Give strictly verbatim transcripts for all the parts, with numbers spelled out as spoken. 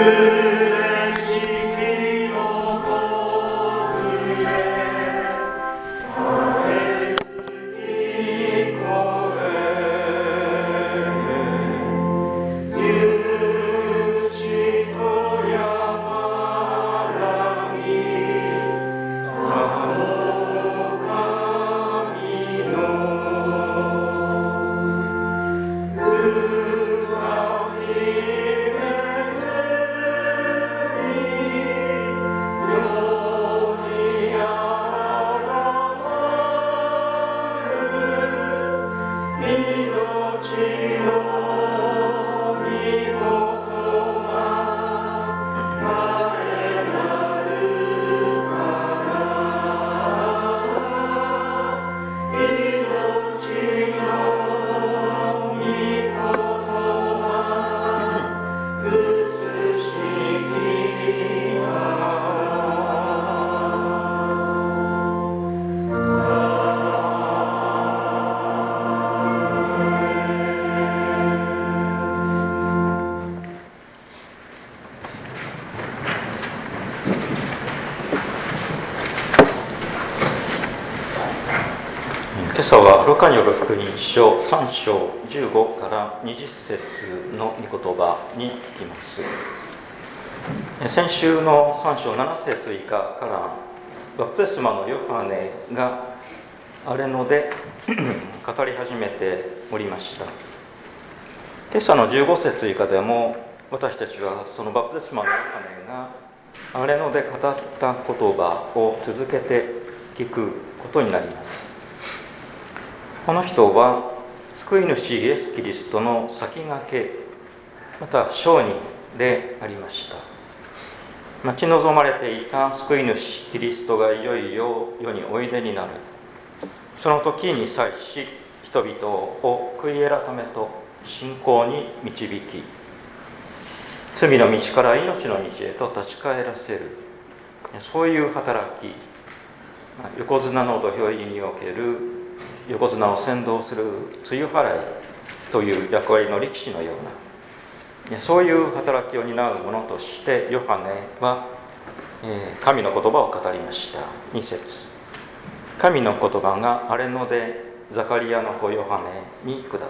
今朝はルカによる福音書さん章じゅうごからにじゅっ節の御言葉に行きます。先週のさん章なな節以下からバプテスマのヨハネが荒れ野で語り始めておりました。今朝のじゅうご節以下でも私たちはそのバプテスマのヨハネが荒れ野で語った言葉を続けて聞くことになります。この人は救い主イエス・キリストの先駆け、また証人でありました。待ち望まれていた救い主キリストがいよいよ世においでになる。その時に際し、人々を悔い改めと信仰に導き、罪の道から命の道へと立ち返らせる、そういう働き、横綱の土俵入りにおける横綱を先導する露払いという役割の力士のような、そういう働きを担う者としてヨハネは神の言葉を語りました。に節、神の言葉が荒れ野でザカリアの子ヨハネに下った。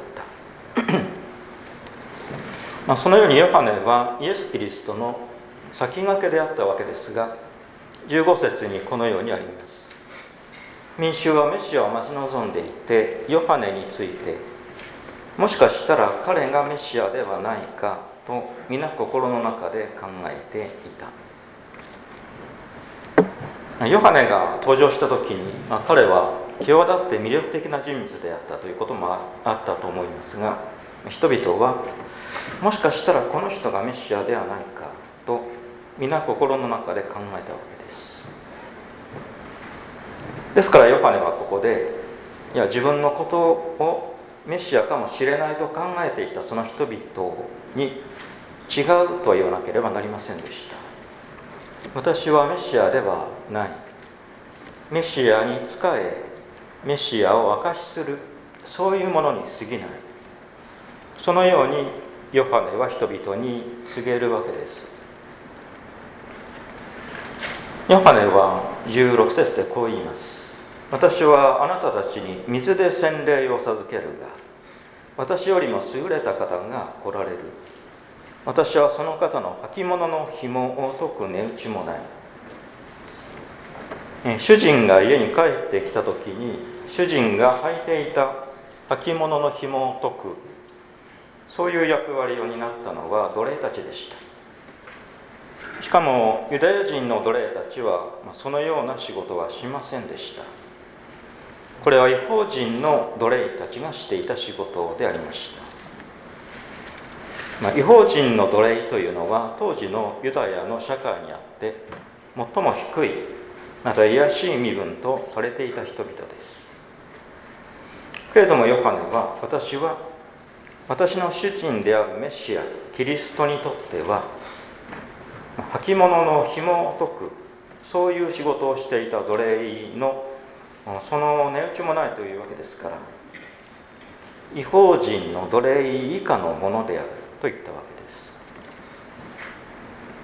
まあそのようにヨハネはイエス・キリストの先駆けであったわけですが、じゅうご節にこのようにあります。民衆はメシアを待ち望んでいて、ヨハネについて、もしかしたら彼がメシアではないかと皆心の中で考えていた。ヨハネが登場した時に、まあ、彼は際立って魅力的な人物であったということもあったと思いますが、人々はもしかしたらこの人がメシアではないかと皆心の中で考えたわけです。ですからヨハネはここで、いや自分のことをメシアかもしれないと考えていたその人々に違うと言わなければなりませんでした。私はメシアではない。メシアに仕え、メシアを証しする、そういうものに過ぎない。そのようにヨハネは人々に告げるわけです。ヨハネはじゅうろく節でこう言います。私はあなたたちに水で洗礼を授けるが、私よりも優れた方が来られる。私はその方の履物の紐を解く値打ちもない。主人が家に帰ってきた時に、主人が履いていた履物の紐を解く、そういう役割を担ったのは奴隷たちでした。しかもユダヤ人の奴隷たちはそのような仕事はしませんでした。これは異邦人の奴隷たちがしていた仕事でありました。まあ、異邦人の奴隷というのは当時のユダヤの社会にあって最も低い、また卑しい身分とされていた人々です。けれどもヨハネは、私は私の主人であるメシアキリストにとっては履物の紐を解く、そういう仕事をしていた奴隷のその値打ちもないというわけですから、異邦人の奴隷以下のものであると言ったわけです。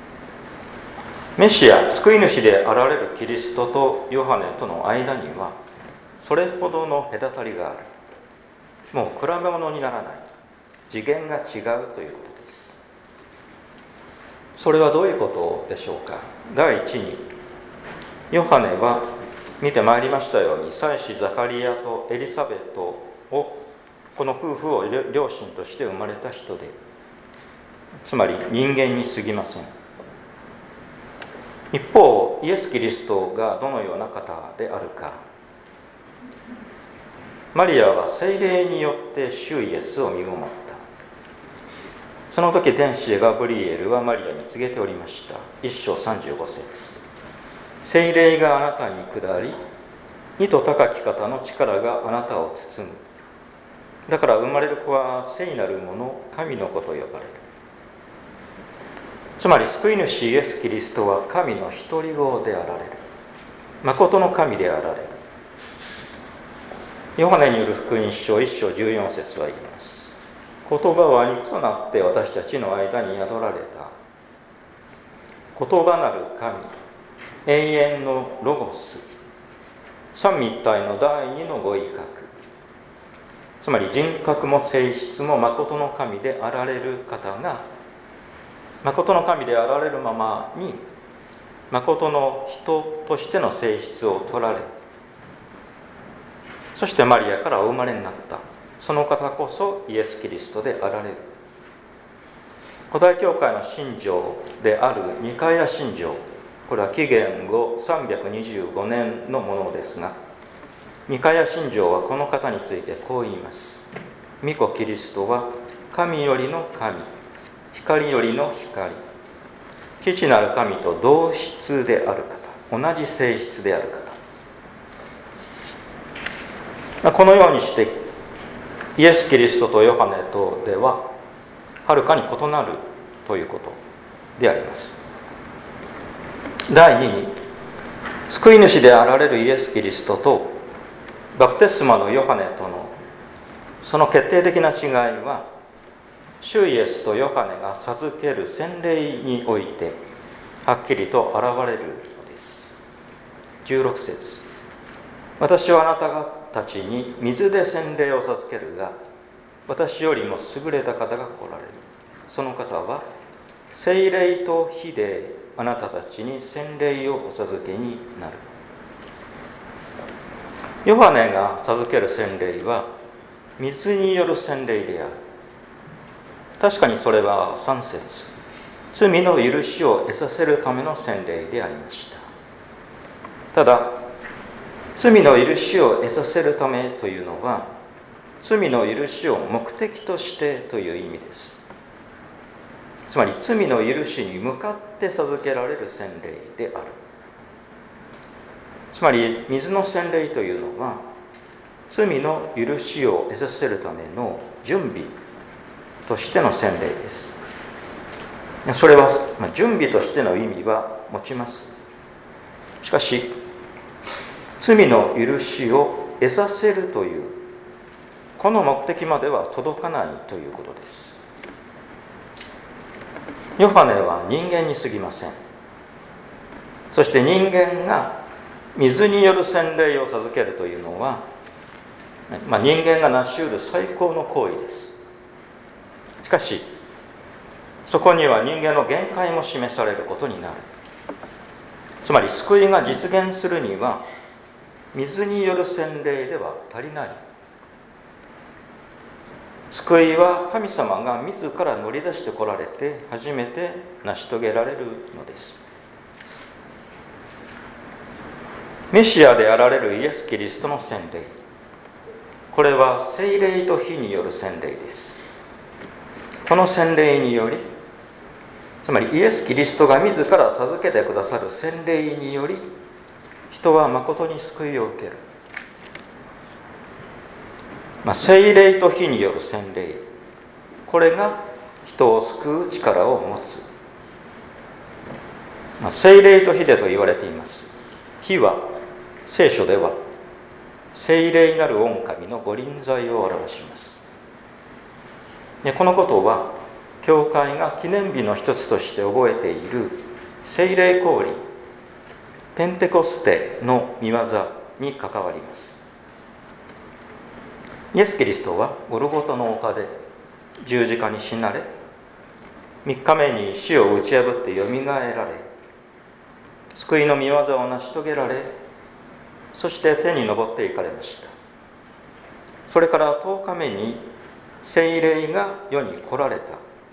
メシア、救い主であられるキリストとヨハネとの間にはそれほどの隔たりがある。もう比べ物にならない、次元が違うということです。それはどういうことでしょうか。第一に、ヨハネは見てまいりましたように、祭司ザカリアとエリサベトをこの夫婦を両親として生まれた人で、つまり人間に過ぎません。一方、イエス・キリストがどのような方であるか。マリアは聖霊によって主イエスを身ごもった。その時天使ガブリエルはマリアに告げておりました。一章さんじゅうご節。聖霊があなたに下り、意図高き方の力があなたを包む。だから生まれる子は聖なるもの、神の子と呼ばれる。つまり救い主イエス・キリストは神の一人子であられる。誠の神であられる。ヨハネによる福音書いっ章じゅうよん節は言います。言葉は肉となって私たちの間に宿られた。言葉なる神、永遠のロゴス、三位一体の第二のご威嚇。つまり人格も性質も誠の神であられる方が、誠の神であられるままに誠の人としての性質を取られ、そしてマリアからお生まれになった。その方こそイエス・キリストであられる。古代教会の信条であるニカヤ信条、これは紀元後さんびゃくにじゅうごねんのものですが、ニカヤ信条はこの方についてこう言います。御子キリストは神よりの神、光よりの光、父なる神と同質である方、同じ性質である方。このようにしてイエス・キリストとヨハネとでははるかに異なるということであります。第二に、救い主であられるイエス・キリストとバプテスマのヨハネとのその決定的な違いは、主イエスとヨハネが授ける洗礼においてはっきりと現れるのです。じゅうろく節。私はあなたたちに水で洗礼を授けるが、私よりも優れた方が来られる。その方は聖霊と火であなたたちに洗礼をお授けになる。ヨハネが授ける洗礼は水による洗礼である。確かにそれはさん節、罪の許しを得させるための洗礼でありました。ただ、罪の許しを得させるためというのは、罪の許しを目的としてという意味です。つまり罪の許しに向かって授けられる洗礼である。つまり水の洗礼というのは、罪の許しを得させるための準備としての洗礼です。それは準備としての意味は持ちます。しかし罪の許しを得させるというこの目的までは届かないということです。ヨハネは人間に過ぎません。そして人間が水による洗礼を授けるというのは、まあ、人間が成し得る最高の行為です。しかしそこには人間の限界も示されることになる。つまり救いが実現するには水による洗礼では足りない。救いは神様が自ら乗り出してこられて初めて成し遂げられるのです。メシアであられるイエス・キリストの洗礼、これは聖霊と火による洗礼です。この洗礼により、つまりイエス・キリストが自ら授けてくださる洗礼により、人は誠に救いを受ける。まあ、聖霊と火による洗礼、これが人を救う力を持つ。まあ、聖霊と火でと言われています。火は聖書では聖霊なる御神の御臨在を表します。でこのことは教会が記念日の一つとして覚えている聖霊降臨、ペンテコステの御業に関わります。イエス・キリストはゴルゴタの丘で十字架に死なれ、三日目に死を打ち破ってよみがえられ、救いの御業を成し遂げられ、そして天に昇っていかれました。それからとおかめに聖霊が世に来られた。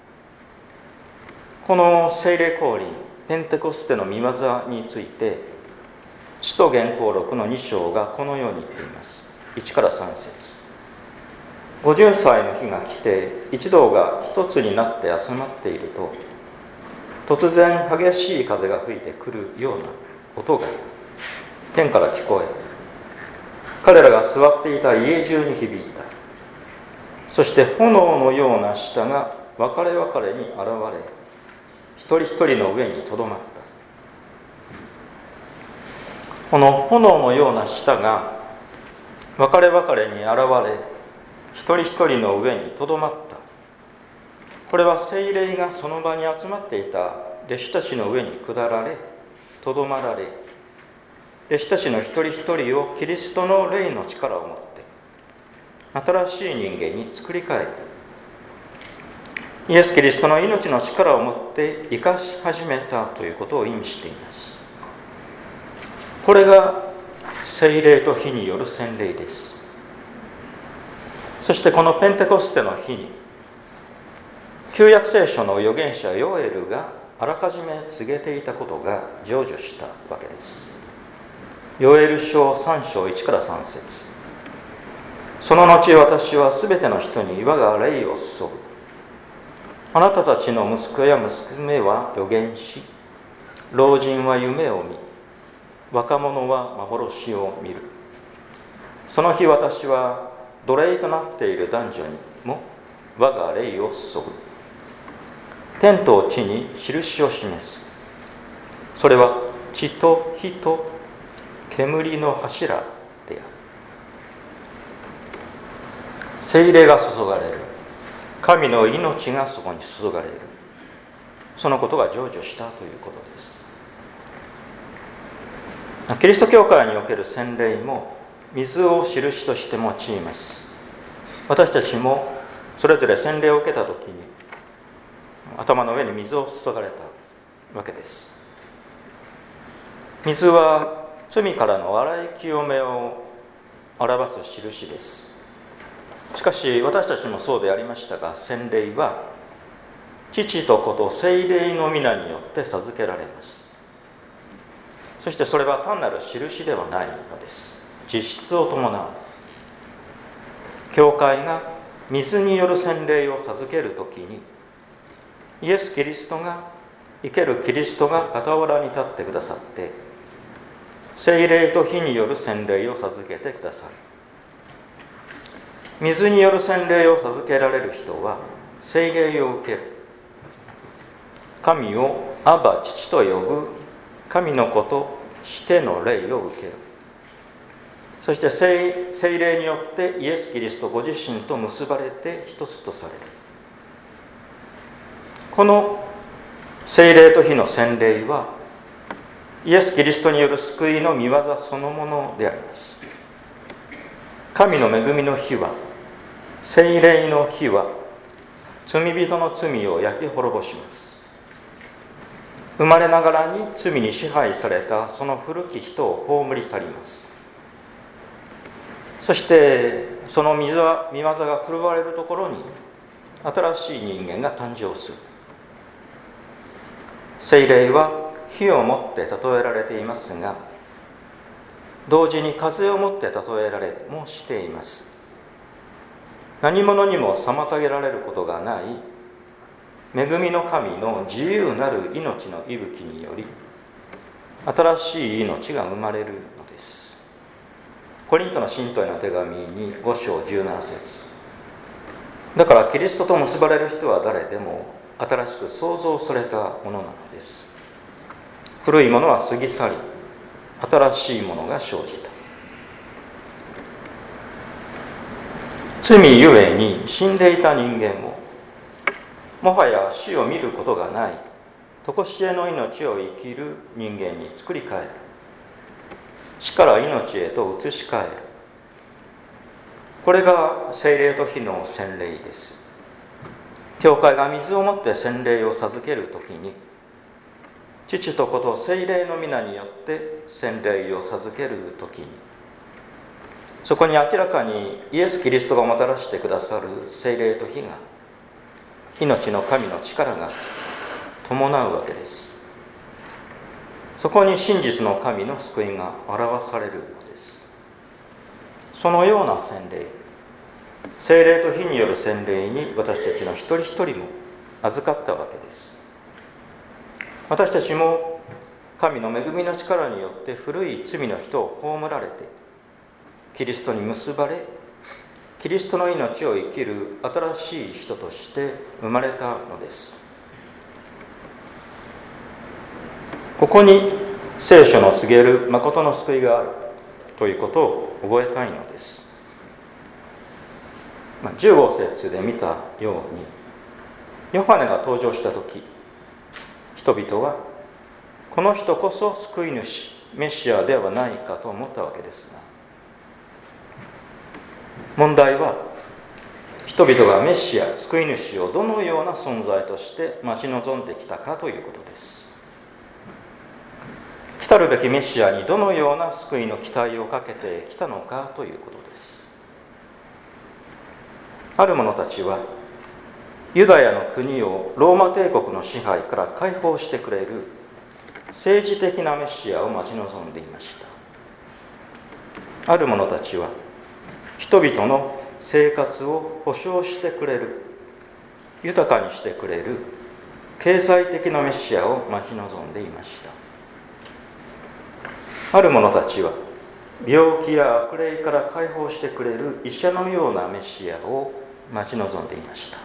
この聖霊降臨、ペンテコステの御業について、使徒言行録のに章がこのように言っています。いちからさん節。ごじゅっさいの日が来て、一同が一つになって集まっていると、突然激しい風が吹いてくるような音が天から聞こえ、彼らが座っていた家中に響いた。そして炎のような舌が分かれ分かれに現れ、一人一人の上にとどまった。この炎のような舌が分かれ分かれに現れ、一人一人の上にとどまった。これは聖霊がその場に集まっていた弟子たちの上に下られ、とどまられ、弟子たちの一人一人をキリストの霊の力を持って新しい人間に作り変えて、イエス・キリストの命の力を持って生かし始めたということを意味しています。これが聖霊と火による洗礼です。そしてこのペンテコステの日に、旧約聖書の預言者ヨエルがあらかじめ告げていたことが成就したわけです。ヨエル書さん章いちからさん節。その後私はすべての人に我が霊を注ぐ。あなたたちの息子や娘は預言し、老人は夢を見、若者は幻を見る。その日私は奴隷となっている男女にも我が霊を注ぐ。天と地に印を示す。それは血と火と煙の柱である。聖霊が注がれる。神の命がそこに注がれる。そのことが成就したということです。キリスト教会における洗礼も水を印として用います。私たちもそれぞれ洗礼を受けたときに頭の上に水を注がれたわけです。水は罪からの洗い清めを表す印です。しかし私たちもそうでありましたが、洗礼は父と子と聖霊の皆によって授けられます。そしてそれは単なる印ではないのです。実質を伴う。教会が水による洗礼を授けるときに、イエス・キリストが、生けるキリストが傍らに立ってくださって、聖霊と火による洗礼を授けてくださる。水による洗礼を授けられる人は聖霊を受ける。神をアバ父と呼ぶ神の子としての霊を受ける。そして 聖, 聖霊によってイエス・キリストご自身と結ばれて一つとされる。この聖霊と火の洗礼はイエス・キリストによる救いの御業そのものであります。神の恵みの火は、聖霊の火は罪人の罪を焼き滅ぼします。生まれながらに罪に支配されたその古き人を葬り去ります。そしてその御業が振るわれるところに新しい人間が誕生する。聖霊は火をもって例えられていますが、同時に風をもって例えられもしています。何者にも妨げられることがない恵みの神の自由なる命の息吹により、新しい命が生まれるのです。コリントの信徒への手紙にご章じゅうなな節。だからキリストと結ばれる人は誰でも新しく創造されたものなのです。古いものは過ぎ去り、新しいものが生じた。罪ゆえに死んでいた人間をもはや死を見ることがない常しえの命を生きる人間に作り変える。死から命へと移し替える。これが聖霊と火の洗礼です。教会が水をもって洗礼を授けるときに、父と子と聖霊の皆によって洗礼を授けるときに、そこに明らかにイエス・キリストがもたらしてくださる聖霊と火が、命の神の力が伴うわけです。そこに真実の神の救いが表されるのです。そのような洗礼、聖霊と火による洗礼に私たちの一人一人も預かったわけです。私たちも神の恵みの力によって古い罪の人を葬られて、キリストに結ばれ、キリストの命を生きる新しい人として生まれたのです。ここに聖書の告げる誠の救いがあるということを覚えたいのです。じゅうご節で見たように、ヨハネが登場したとき、人々はこの人こそ救い主、メシアではないかと思ったわけですが、問題は人々がメシア、救い主をどのような存在として待ち望んできたかということです。来たるべきメシアにどのような救いの期待をかけてきたのかということです。ある者たちはユダヤの国をローマ帝国の支配から解放してくれる政治的なメシアを待ち望んでいました。ある者たちは人々の生活を保障してくれる、豊かにしてくれる経済的なメシアを待ち望んでいました。ある者たちは病気や悪霊から解放してくれる医者のようなメシアを待ち望んでいました。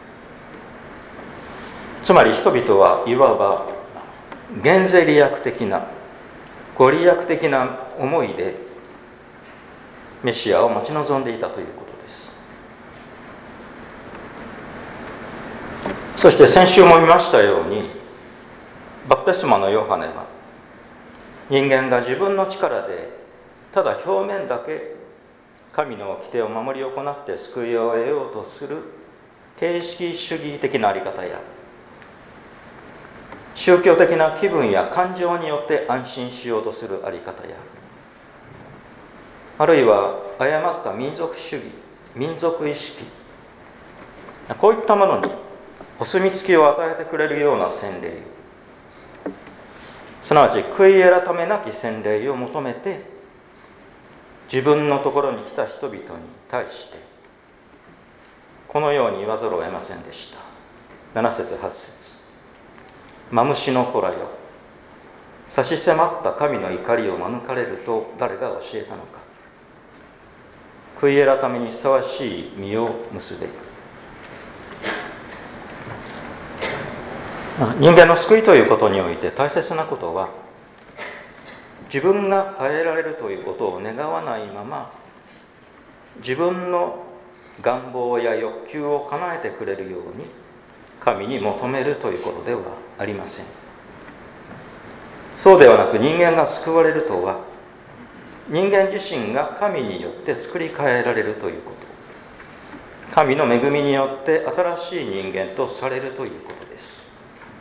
つまり人々はいわば減税利益的なご利益的な思いでメシアを待ち望んでいたということです。そして先週も見ましたように、バプテスマのヨハネは人間が自分の力でただ表面だけ神の掟を守り行って救いを得ようとする形式主義的なあり方や、宗教的な気分や感情によって安心しようとするあり方や、あるいは誤った民族主義、民族意識、こういったものにお墨付きを与えてくれるような洗礼、すなわち悔い改めなき洗礼を求めて自分のところに来た人々に対してこのように言わざるを得ませんでした。なな節はち節、マムシの子らよ、差し迫った神の怒りを免れると誰が教えたのか。悔い改めにふさわしい実を結べ。人間の救いということにおいて大切なことは、自分が変えられるということを願わないまま、自分の願望や欲求を叶えてくれるように神に求めるということではありません。そうではなく、人間が救われるとは、人間自身が神によって作り変えられるということ、神の恵みによって新しい人間とされるということです。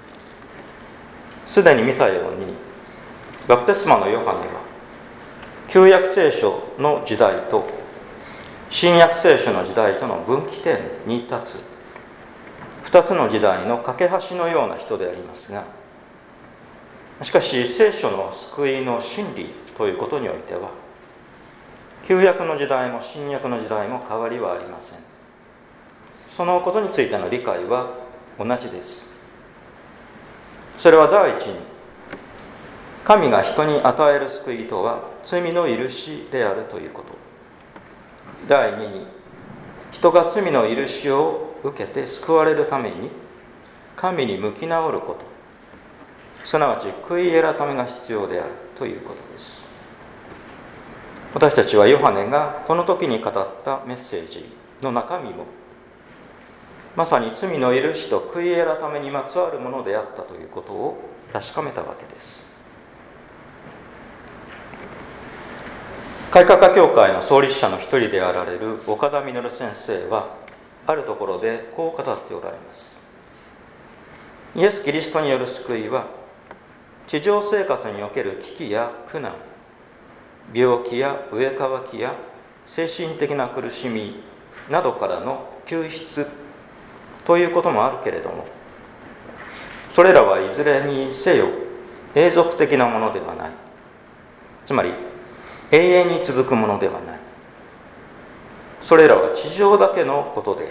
すでに見たように、バプテスマのヨハネは旧約聖書の時代と新約聖書の時代との分岐点に立つ二つの時代の架け橋のような人でありますが、しかし聖書の救いの真理ということにおいては、旧約の時代も新約の時代も変わりはありません。そのことについての理解は同じです。それは第一に、神が人に与える救いとは罪の許しであるということ。第二に、人が罪の許しを受けて救われるために神に向き直ること、すなわち悔い改めが必要であるということです。私たちはヨハネがこの時に語ったメッセージの中身も、 まさに罪の許しと悔い改めにまつわるものであったということを確かめたわけです。改革家協会の創立者の一人であられる岡田稔先生はあるところでこう語っておられます。イエス・キリストによる救いは地上生活における危機や苦難、病気や飢え渇きや精神的な苦しみなどからの救出ということもあるけれども、それらはいずれにせよ永続的なものではない。つまり永遠に続くものではない。それらは地上だけのことである。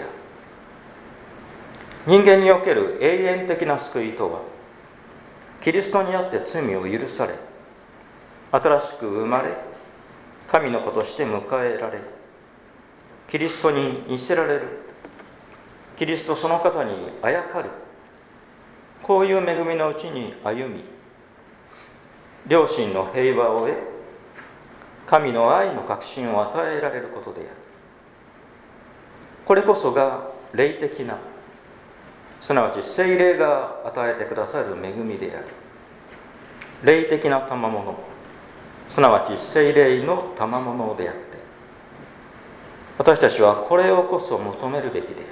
人間における永遠的な救いとは、キリストにあって罪を許され、新しく生まれ、神の子として迎えられ、キリストに似せられる、キリストその方にあやかる、こういう恵みのうちに歩み、良心の平和を得、神の愛の確信を与えられることである。これこそが霊的な、すなわち聖霊が与えてくださる恵みである。霊的な賜物、すなわち聖霊の賜物であって、私たちはこれをこそ求めるべきである。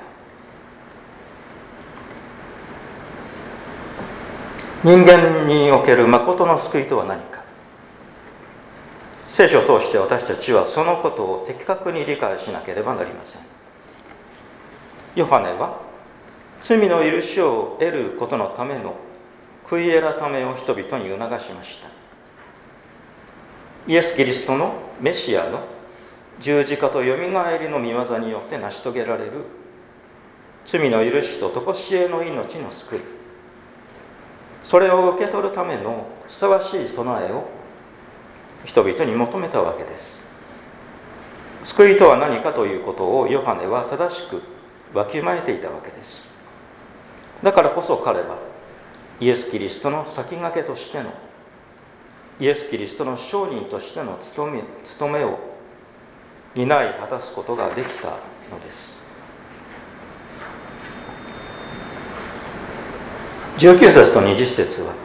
人間における誠の救いとは何か。聖書を通して私たちはそのことを的確に理解しなければなりません。ヨハネは罪の許しを得ることのための悔い改めを人々に促しました。イエス・キリストのメシアの十字架とよみがえりの御業によって成し遂げられる罪の許しと常しえの命の救い、それを受け取るためのふさわしい備えを人々に求めたわけです。救いとは何かということをヨハネは正しくわきまえていたわけです。だからこそ彼はイエス・キリストの先駆けとしての、イエス・キリストの証人としての務め、務めを担い果たすことができたのです。じゅうきゅう節とにじゅう節は、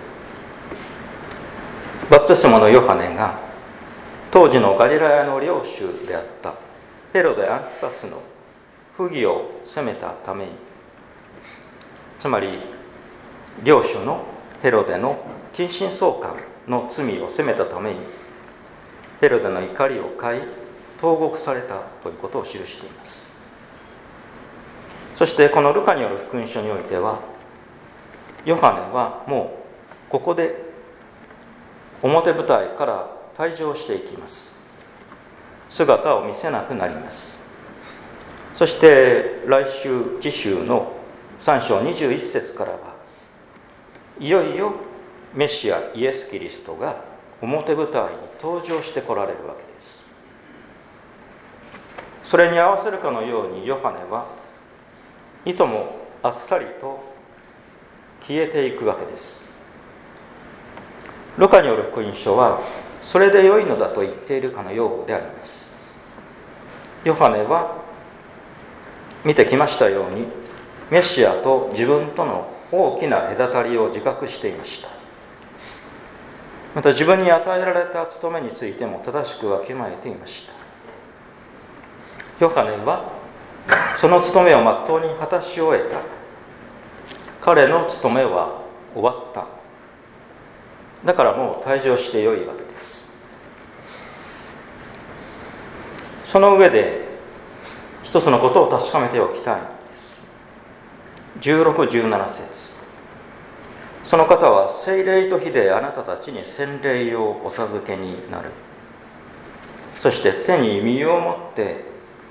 バプテスマのヨハネが当時のガリラヤの領主であったヘロデ・アンティパスの不義を責めたために、つまり領主のヘロデの近親相関の罪を責めたために、ヘロデの怒りを買い投獄されたということを記しています。そしてこのルカによる福音書においては、ヨハネはもうここで表舞台から退場していきます。姿を見せなくなります。そして来週次週のさん章にじゅういち節からはいよいよメシアイエス・キリストが表舞台に登場してこられるわけです。それに合わせるかのようにヨハネはいともあっさりと消えていくわけです。ルカによる福音書はそれで良いのだと言っているかのようであります。ヨハネは見てきましたように、メシアと自分との大きな隔たりを自覚していました。また自分に与えられた務めについても正しくわきまえていました。ヨハネはその務めを全うに果たし終えた。彼の務めは終わった。だからもう退場してよいわけです。その上で一つのことを確かめておきたいのです。じゅうろく、じゅうなな節、その方は聖霊と火であなたたちに洗礼をお授けになる。そして手に身を持って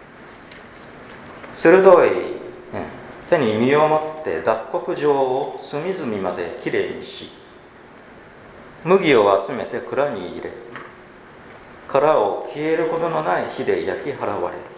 鋭い、手に身を持って脱穀状を隅々まできれいにし、麦を集めて蔵に入れ、殻を消えることのない火で焼き払われる。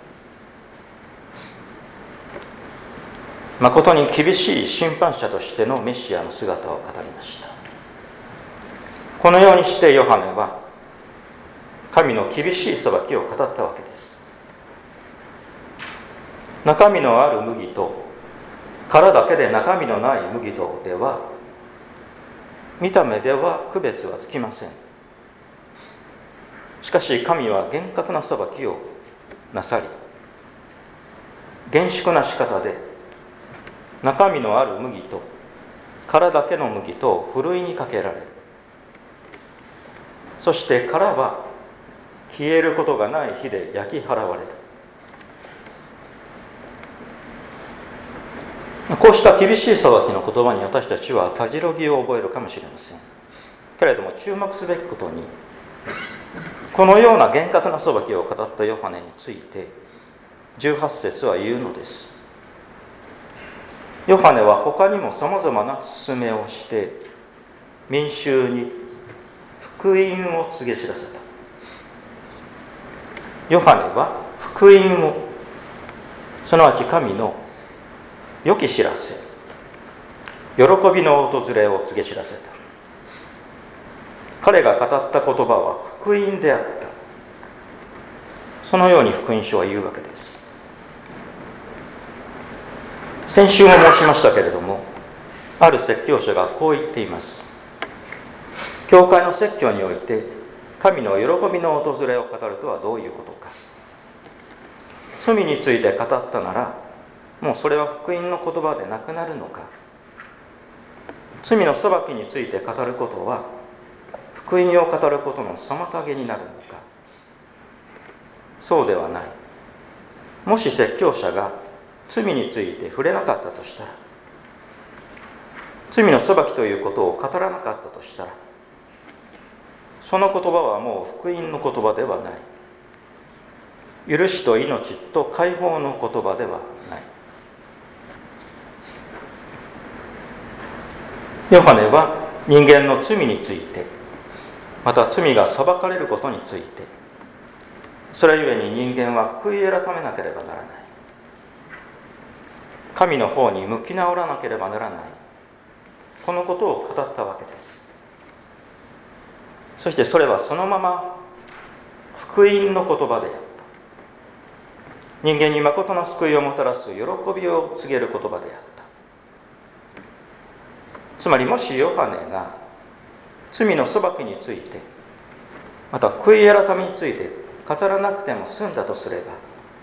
誠に厳しい審判者としてのメシアの姿を語りました。このようにしてヨハネは神の厳しい裁きを語ったわけです。中身のある麦と殻だけで中身のない麦とでは見た目では区別はつきません。しかし神は厳格な裁きをなさり、厳粛な仕方で中身のある麦と殻だけの麦とをふるいにかけられる。そして殻は消えることがない火で焼き払われる。こうした厳しい裁きの言葉に私たちはたじろぎを覚えるかもしれません。けれども注目すべきことに、このような厳格な裁きを語ったヨハネについてじゅうはち節は言うのです。ヨハネは他にもさまざまな勧めをして民衆に福音を告げ知らせた。ヨハネは福音を、すなわち神の良き知らせ、喜びの訪れを告げ知らせた。彼が語った言葉は福音であった。そのように福音書は言うわけです。先週も申しましたけれども、ある説教者がこう言っています。教会の説教において神の喜びの訪れを語るとはどういうことか。罪について語ったならもうそれは福音の言葉でなくなるのか。罪の裁きについて語ることは福音を語ることの妨げになるのか。そうではない。もし説教者が罪について触れなかったとしたら、罪の裁きということを語らなかったとしたら、その言葉はもう福音の言葉ではない。許しと命と解放の言葉ではない。ヨハネは人間の罪について、また罪が裁かれることについて、それゆえに人間は悔い改めなければならない。神の方に向き直らなければならない。このことを語ったわけです。そしてそれはそのまま福音の言葉であった。人間に誠の救いをもたらす喜びを告げる言葉であった。つまりもしヨハネが罪の裁きについて、また悔い改めについて語らなくても済んだとすれば、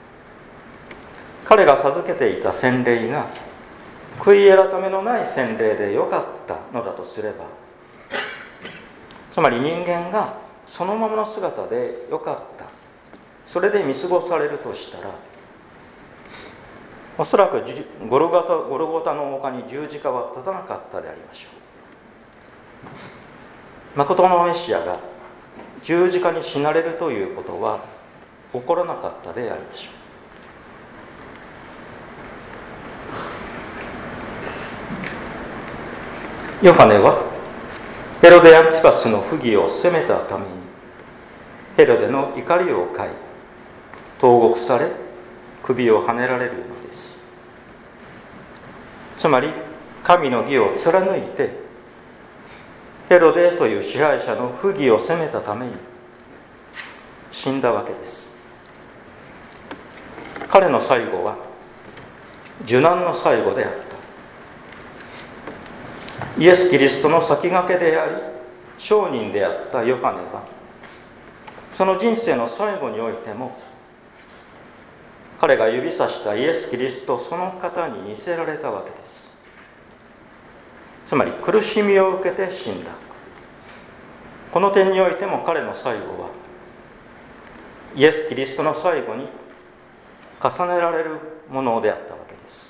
彼が授けていた洗礼が悔い改めのない洗礼でよかったのだとすれば、つまり人間がそのままの姿でよかった、それで見過ごされるとしたら、おそらくゴルゴタ、ゴルゴタの丘に十字架は立たなかったでありましょう。誠のメシアが十字架に死なれるということは起こらなかったでありましょう。ヨハネはヘロデ・アンティパスの不義を責めたためにヘロデの怒りを買い、投獄され首をはねられるのです。つまり神の義を貫いてヘロデという支配者の不義を責めたために死んだわけです。彼の最後は受難の最後であった。イエス・キリストの先駆けであり証人であったヨハネは、その人生の最後においても彼が指さしたイエス・キリストその方に似せられたわけです。つまり苦しみを受けて死んだ。この点においても彼の最後はイエス・キリストの最後に重ねられるものであったわけです。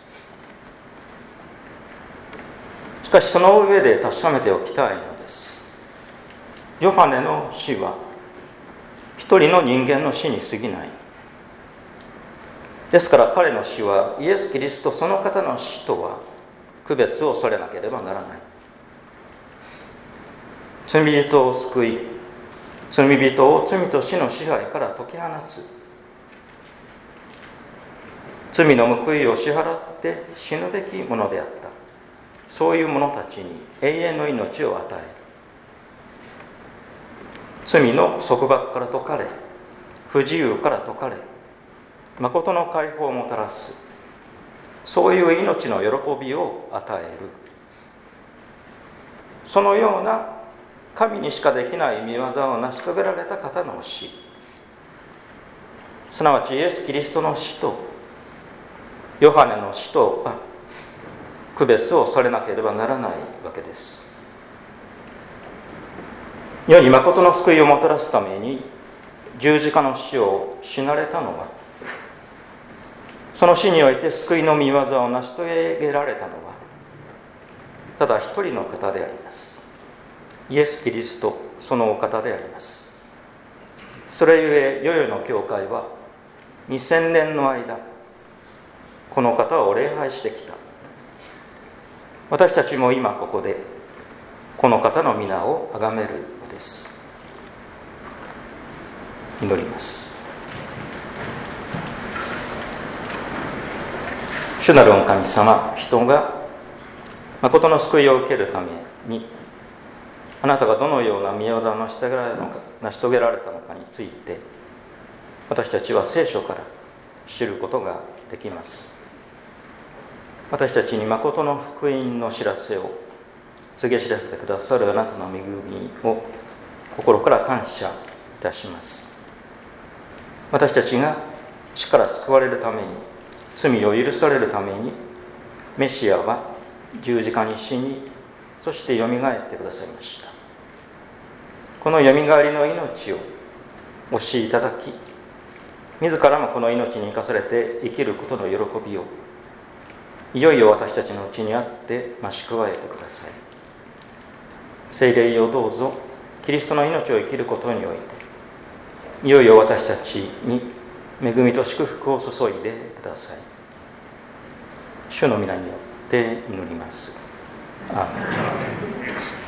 しかしその上で確かめておきたいのです。ヨハネの死は一人の人間の死に過ぎない。ですから彼の死はイエス・キリストその方の死とは区別をされなければならない。罪人を救い、罪人を罪と死の支配から解き放つ、罪の報いを支払って死ぬべきものであった。そういう者たちに永遠の命を与え、罪の束縛から解かれ、不自由から解かれ、誠の解放をもたらす、 そういう命の喜びを与える、そのような神にしかできない御業を成し遂げられた方の死、すなわちイエス・キリストの死とヨハネの死とは区別をされなければならないわけです。世に誠の救いをもたらすために十字架の死を死なれたのは、その死において救いの御業を成し遂げられたのはただ一人の方であります。イエス・キリスト、そのお方であります。それゆえ世々の教会はにせんねんの間この方を礼拝してきた。私たちも今ここでこの方の皆を崇めるのです。祈ります。主なる御神様、人が誠の救いを受けるためにあなたがどのような御業を成し遂げられたのか、成し遂げられたのかについて私たちは聖書から知ることができます。私たちに誠の福音の知らせを告げ知らせてくださるあなたの恵みを心から感謝いたします。私たちが死から救われるために、罪を許されるためにメシアは十字架に死に、そしてよみがえってくださいました。このよみがえりの命をおしいただき、自らもこの命に生かされて生きることの喜びをいよいよ私たちのうちにあって増し加えてください。聖霊をどうぞキリストの命を生きることにおいていよいよ私たちに恵みと祝福を注いでください。主の皆によって祈ります。アーメン。